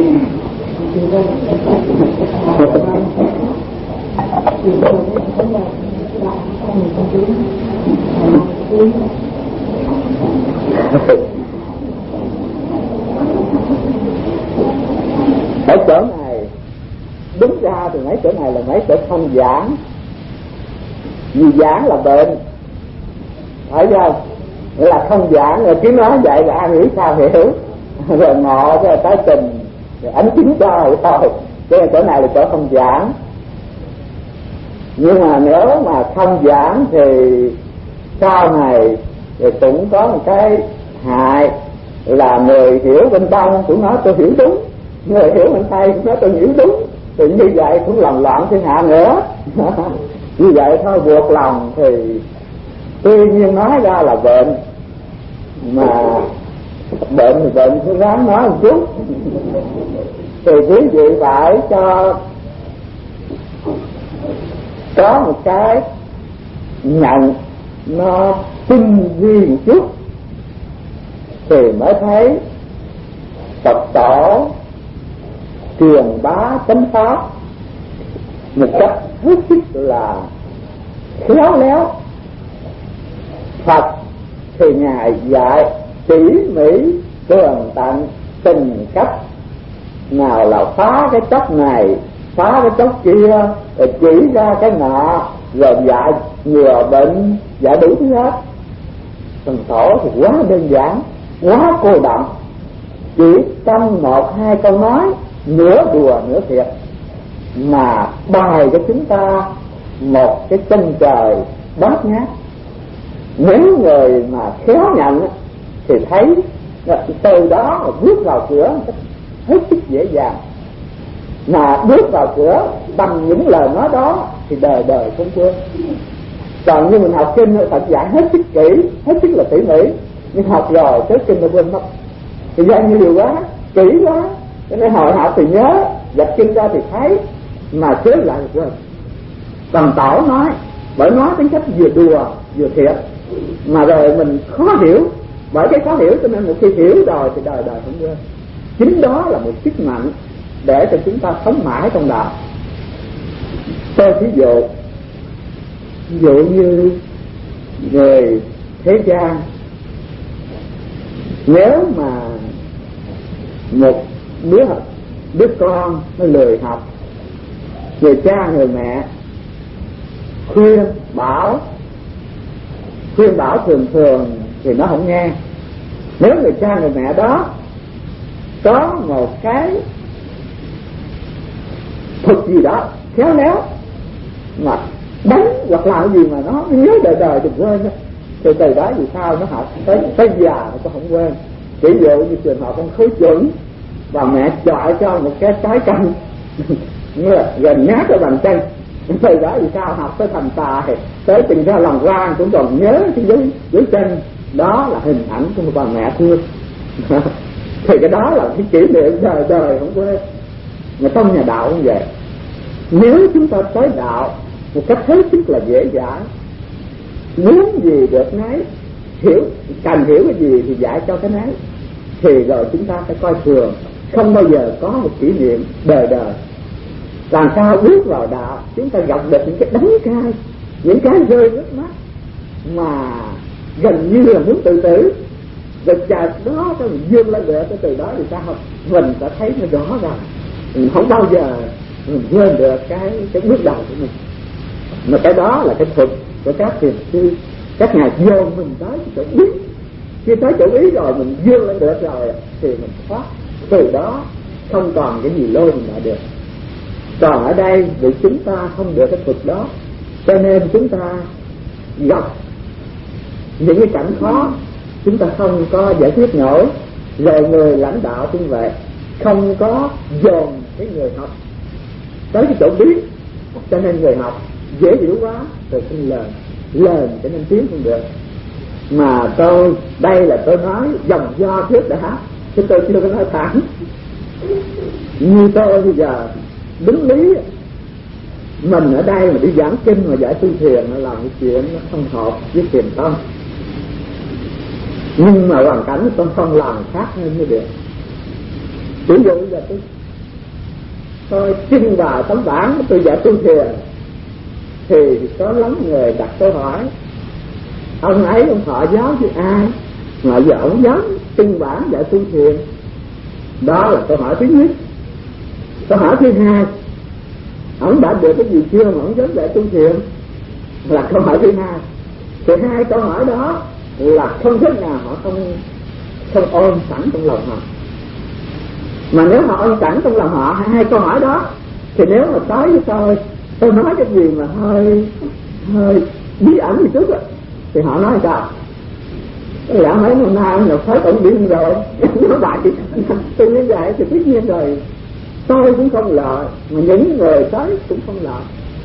ở chỗ này đúng ra thì mấy chỗ này là mấy chỗ không giảng, vì giảng là bệnh, phải không? Nghĩa là không giảng rồi cứ nói vậy là ai nghĩ sao hiểu, rồi ngộ rồi tới tình rồi ánh chính cho thôi. Cái chỗ này là chỗ không giảng. Nhưng mà nếu mà không giảng thì sau này thì cũng có một cái hại là người hiểu bên Đông cũng nói tôi hiểu đúng, người hiểu bên Tây cũng nói tôi hiểu đúng, thì như vậy cũng làm loạn thiên hạ nữa. Như vậy thôi buộc lòng thì tuy nhiên nói ra là bệnh, mà bệnh thì bệnh cứ ráng nói một chút. Thì quý vị phải cho có một cái nhận nó tinh vi một chút thì mới thấy Phật tổ truyền bá chánh pháp một cách hết sức là khéo léo. Phật thì ngài dạy tỉ mỉ tường tận từng cách, nào là phá cái chấp này, phá cái chấp kia, rồi chỉ ra cái nọ, rồi dạy ngừa bệnh, dạy đủ thứ hết. Thần tổ thì quá đơn giản, quá cô đậm, chỉ trong một hai câu nói, nửa đùa nửa thiệt, mà bài cho chúng ta một cái chân trời bát ngát. Nếu người mà khéo nhận thì thấy từ đó mà bước vào cửa hết sức dễ dàng, mà bước vào cửa bằng những lời nói đó thì đời đời không quên. Còn như mình học kinh Phật dạy hết sức kỹ, hết sức là tỉ mỉ, nhưng học rồi tới kinh nó quên mất, thì do nhiều quá, kỹ quá, cho nên hồi học thì nhớ, dạch kinh ra thì thấy, mà chớ lại được quên. Còn Tổ nói, bởi nói tính cách vừa đùa vừa thiệt, mà rồi mình khó hiểu, bởi cái khó hiểu cho nên một khi hiểu rồi thì đời đời không quên. Chính đó là một sức mạnh để cho chúng ta sống mãi trong đạo. Tôi ví dụ, ví dụ như người thế gian, nếu mà một đứa đứa con nó lười học, người cha người mẹ khuyên bảo khuyên bảo thường thường thì nó không nghe. Nếu người cha người mẹ đó có một cái thuật gì đó khéo léo mà đánh hoặc làm gì mà nó nhớ đời đời đừng quên đó, thì từ đó vì sao nó học tới tới già nó cũng không quên. Ví dụ như trường hợp con khối chuẩn và mẹ chọi cho một cái trái canh gần nhát cái bàn chân, từ đó vì sao học tới thành tài, tới từng ra lòng quan cũng còn nhớ cái dưới dưới chân đó là hình ảnh của một bà mẹ thương. Thì cái đó là cái kỷ niệm đời đời không quên. Mà trong nhà đạo cũng vậy, nếu chúng ta tới đạo một cách hết sức là dễ dàng, muốn gì được nấy, hiểu cần hiểu cái gì thì dạy cho cái nấy, thì rồi chúng ta phải coi thường, không bao giờ có một kỷ niệm đời đời. Làm sao bước vào đạo chúng ta gặp được những cái đắng cay, những cái rơi nước mắt mà gần như là muốn tự tử, rồi chờ đó cái mình dương lên được, cái từ đó thì sao mình đã thấy nó rõ rồi, mình không bao giờ mình quên được cái cái bước đầu của mình. Mà cái đó là cái thuật của các thiền sư, các ngài dồn mình tới chỗ ý, khi tới chỗ ý rồi mình dương lên được rồi thì mình thoát. Từ đó không còn cái gì lôi mình lại được. Còn ở đây vì chúng ta không được cái thuật đó, cho nên chúng ta gặp những cái cảnh khó chúng ta không có giải quyết nổi. Rồi người lãnh đạo cũng vậy, không có dồn cái người học tới cái chỗ biết, cho nên người học dễ hiểu quá rồi không lời lời cho nên tiếng không được. Mà tôi đây là tôi nói dòng do trước đã, chứ tôi chưa có nói thẳng. Như tôi bây giờ đúng lý, mình ở đây mà đi giảng kinh mà giải tu thiền là một chuyện nó không hợp với thiền tông, nhưng mà hoàn cảnh tôi không làm khác hơn mới được. Ví dụ bây giờ tôi tôi xin vào tấm bảng tôi giải tu thiền thì có lắm người đặt câu hỏi ông ấy ông họ giáo với ai mà giờ ông dám xin bảng giải tu thiền. Đó là câu hỏi thứ nhất. Câu hỏi thứ hai, ông đã được cái gì chưa mà ông dám giải tu thiền, là câu hỏi thứ hai. Thì hai câu hỏi đó là không thể nào họ không không ôm sẵn trong lòng họ. Mà nếu họ ôm sẵn trong lòng họ hai câu hỏi đó, thì nếu mà tới với tôi tôi nói cái gì mà hơi hơi bí ẩn một chút á, thì họ nói sao? Lẽ mấy năm nay ông nhập phái tổng điên rồi. Nó vậy tôi như vậy thì tất nhiên rồi tôi cũng không lợi, mà những người tới cũng không lợi.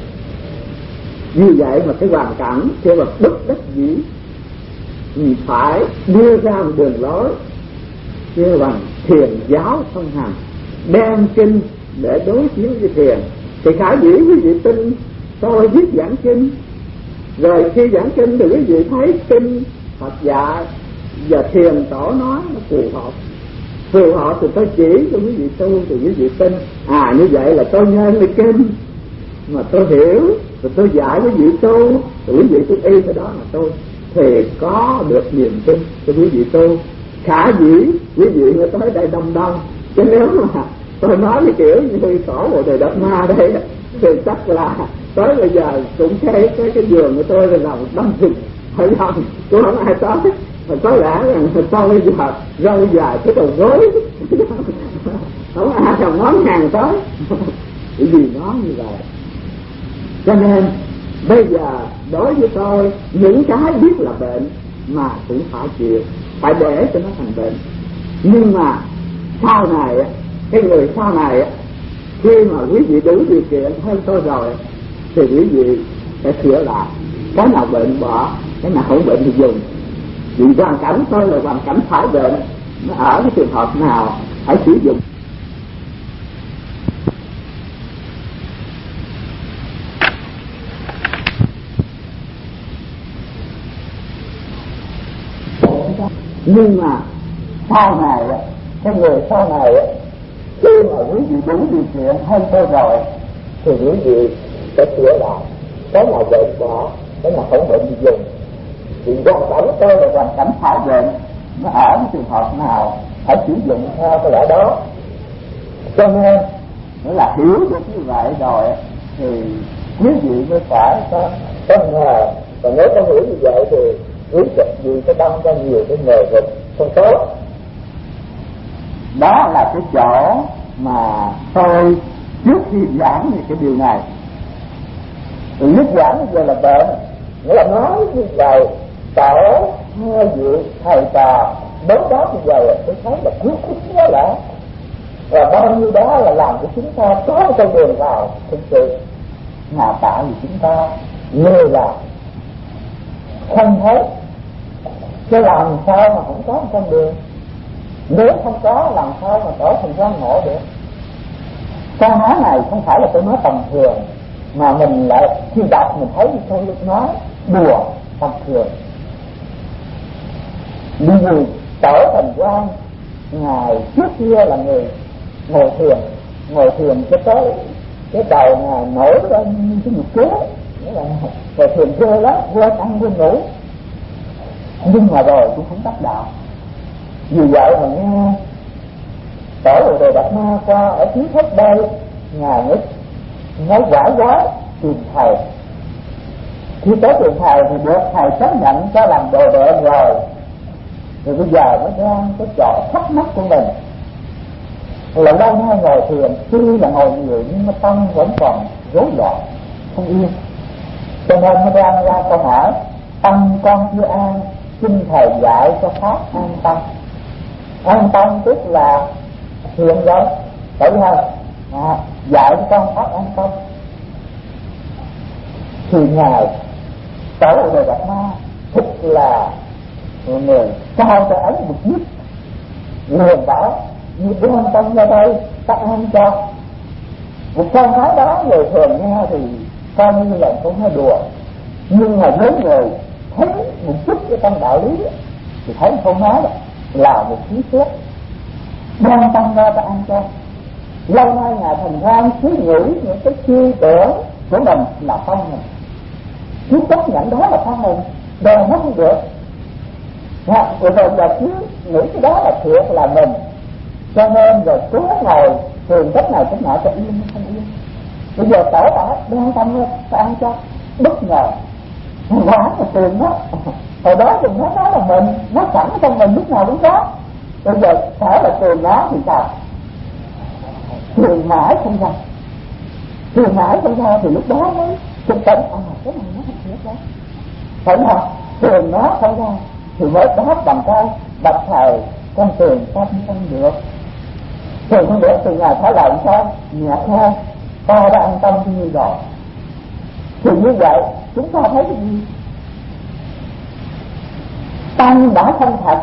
Vì vậy mà cái hoàn cảnh theo mà bất đắc dĩ mình phải đưa ra một đường lối kêu bằng thiền giáo thông hành, đem kinh để đối chiếu với thiền. Thì khả dĩ quý vị tin tôi viết giảng kinh, rồi khi giảng kinh thì quý vị thấy kinh Phật dạy và thiền tổ nói nó phù hợp phù hợp thì tôi chỉ cho quý vị tu, thì quý vị tin. À như vậy là tôi nghe lời kinh mà tôi hiểu, rồi tôi dạy quý vị tu, rồi quý vị tu y cái đó là tôi thì có được niềm tin cho quý vị tu. Khả dĩ quý vị mới tới đây đông đông, chứ nếu mà tôi nói cái kiểu như khổ bộ đời Đạt Ma đây thì chắc là tới bây giờ cũng cái cái cái giường của tôi là một đâm rừng phải không, cũng không ai tới. Mà có lẽ rằng tôi bây giờ râu dài cái đầu gối không ai cầm món hàng tới bởi vì nó như vậy. Cho nên bây giờ đối với tôi những cái biết là bệnh mà cũng phải chịu, phải để cho nó thành bệnh. Nhưng mà sau này cái người sau này khi mà quý vị đủ điều kiện hơn tôi rồi thì quý vị sẽ sửa lại, cái nào bệnh bỏ, cái nào không bệnh thì dùng. Vì hoàn cảnh tôi là hoàn cảnh phải bệnh, nó ở cái trường hợp nào phải sử dụng. Nhưng mà sau này cái người sau này khi mà quý vị đủ điều kiện hơn tôi rồi thì quý vị sẽ sửa lại, cái nào bệnh bỏ, cái nào không bệnh thì dùng. Vì hoàn cảnh tôi là hoàn cảnh phải bệnh, nó ở cái trường hợp nào phải sử dụng theo cái lẽ đó. Cho nên nghĩa là hiểu được như vậy rồi thì quý vị mới phải có có ngờ. Và nếu không hiểu như vậy thì quý vị sẽ đâm ra nhiều cái nghề nghiệp không tốt. Đó là cái chỗ mà tôi trước khi giảng về cái điều này. Thì lúc giảng bây giờ là bệnh, nghĩa là nói như vậy tổ hai vị thầy trò đối đó như vậy tôi thấy là khuyến khích quá lạ. Và bao nhiêu đó là làm cho chúng ta có con đường vào thực sự mà tạo vì chúng ta lừa là không thấy. Chứ làm sao mà không có một con đường, nếu không có làm sao mà tổ thành gian ngộ được. Câu nói này không phải là tôi nói tầm thường, mà mình lại khi đọc mình thấy tôi lúc nói đùa tầm thường. Vì vì tổ thành gian ngài trước kia là người ngồi thiền, ngồi thiền cho tới cái đầu ngài nổi lên như cái nhục kế, nghĩa là ngồi thiền ghê lắm, quên ăn quên ngủ. Nhưng mà rồi cũng không đắc đạo. Vì vậy mà nghe tổ Bồ Đề Đạt Ma qua ở phía thất đây, ngài mới nói quả quá tìm thầy. Khi tới tìm thầy thì được thầy chấp nhận cho làm đồ đệ rồi. Rồi bây giờ mới đang cái chỗ thắc mắc của mình. Lần đây hai ngồi thiền, tuy là ngồi nhiều nhưng mà tâm vẫn còn rối loạn, không yên. Cho nên mới ra ra câu hỏi: tâm con chưa an, xin thầy dạy cho pháp an tâm. An tâm tức là thiền rồi, phải không? À, dạy cho con pháp an tâm. Thì ngài Tổ Đề Đạt Ma thực là người cao cho ấy một nhất, người bảo như an tâm ra đây ta an cho. Một câu nói đó người thường nghe thì coi như là câu nói đùa, nhưng mà với người thấy một chút cái trong đạo lý thì thấy câu nói đó là một khí phép. An tâm ra ta an cho. Lâu nay ngài thành ra cứ nghĩ những cái suy tưởng của mình là không mình, cứ chấp nhận đó là không mình, đòi nó không được. Dạ, rồi rồi giờ cứ nghĩ cái đó là thiệt là mình, cho nên rồi cứ ngồi thường cách này cách nọ cho yên không yên. Bây giờ tổ bảo đang tâm ra ta ăn cho, bất ngờ quá là tiền đó. Hồi đó thì nó nói là mình, nó sẵn trong mình lúc nào cũng có. Bây giờ phải là tiền nó thì sao? Tiền mãi không ra, tiền mãi không ra thì lúc đó mới thực tỉnh. À, cái này nó không thiệt đó, phải không? Tiền nó không ra thì mới đáp bằng cái bạch thầy con tiền ta không được. Tiền không được thì ngài phải làm sao? Nhạc thôi, ta đã an tâm như rồi. Thì như vậy chúng ta thấy cái gì? Tâm đã không thật,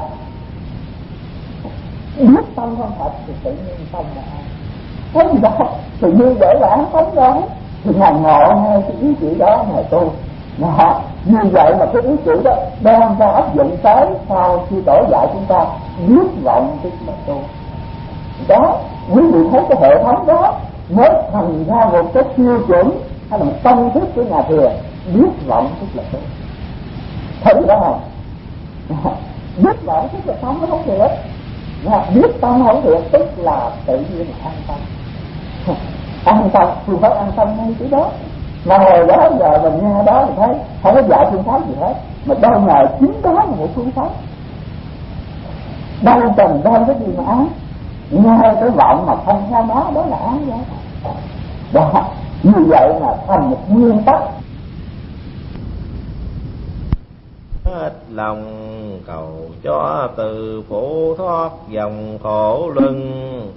biết tâm không thật thì tự nhiên tâm là an. Thấy gì đó thì như vậy là an tâm đó. Thì ngài ngộ ngay cái ý chỉ đó ngài tu. Đó, như vậy mà cái ý chỉ đó đang ra áp dụng tới sau khi tổ dạy chúng ta biết vọng tức là tu. Đó, quý vị thấy cái hệ thống đó mới thành ra một cái tiêu chuẩn hay là một công thức của nhà thiền. Biết vọng tức là tu. Thấy đó không? Biết vọng tức là tâm nó không thiệt. Biết tâm không thiệt tức là tự nhiên là an tâm. An tâm thì phải an tâm ngay cái đó. Mà hồi đó giờ mình nghe đó thì thấy không có dạy phương pháp gì hết, mà đâu ngờ chính đó là một phương pháp. Đâu cần đâu cái gì mà án, nghe cái vọng mà không theo nó đó là án đó. Đó, như vậy là thành một nguyên tắc. Hết lòng cầu cho từ phụ thoát dòng khổ luân,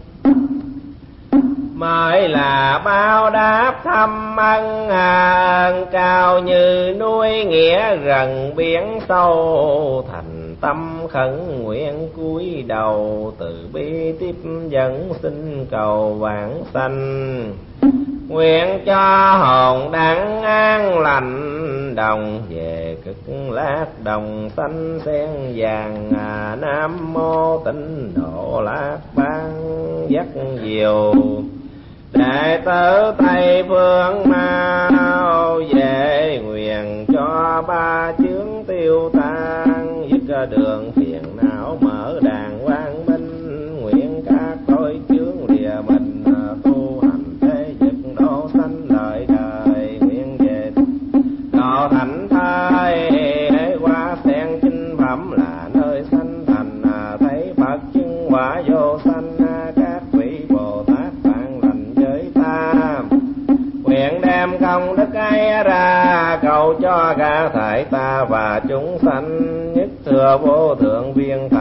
mới là bao đáp thâm ân ân cao như núi nghĩa gần biển sâu. Thành tâm khẩn nguyện cúi đầu từ bi tiếp dẫn xin cầu vãng sanh. Nguyện cho hồn đặng an lành đồng về cực lạc đồng xanh sen vàng. Nam mô Tịnh Độ Lạc Ban dắt diệu đệ tử Tây Phương mau về. Nguyện cho ba chướng tiêu tan dứt đường phiền não mở đàn quang minh. Nguyện các tội chướng lìa mình tu hành thế dứt độ sanh đời đời. Nguyện về độ thành thai qua sen chinh phẩm là nơi sanh thành. Thấy Phật chứng quả vô sanh các vị Bồ Tát bạn lành với ta. Nguyện đem công đức ấy ra cầu cho cả thảy ta và chúng sanh nhất thừa vô thượng viên